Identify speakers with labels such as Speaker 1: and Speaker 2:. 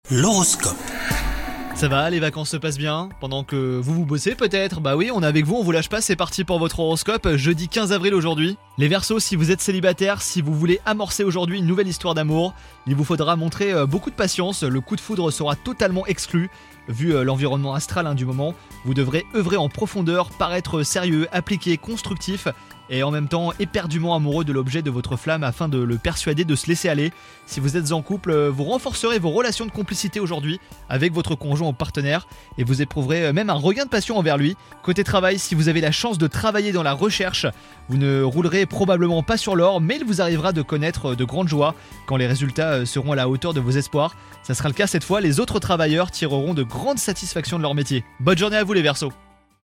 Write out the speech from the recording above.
Speaker 1: L'horoscope.
Speaker 2: Ça va, les vacances se passent bien? Pendant que vous bossez peut-être? Bah oui, on est avec vous, on vous lâche pas, c'est parti pour votre horoscope, jeudi 15 avril aujourd'hui. Les Verseaux, si vous êtes célibataire, si vous voulez amorcer aujourd'hui une nouvelle histoire d'amour, il vous faudra montrer beaucoup de patience, le coup de foudre sera totalement exclu. Vu l'environnement astral du moment, vous devrez œuvrer en profondeur, paraître sérieux, appliqué, constructif et en même temps éperdument amoureux de l'objet de votre flamme afin de le persuader de se laisser aller. Si vous êtes en couple, vous renforcerez vos relations de complicité aujourd'hui avec votre conjoint ou partenaire et vous éprouverez même un regain de passion envers lui. Côté travail, si vous avez la chance de travailler dans la recherche, vous ne roulerez probablement pas sur l'or, mais il vous arrivera de connaître de grandes joies quand les résultats seront à la hauteur de vos espoirs. Ça sera le cas cette fois, les autres travailleurs tireront de grandes satisfactions de leur métier. Bonne journée à vous les Verseaux.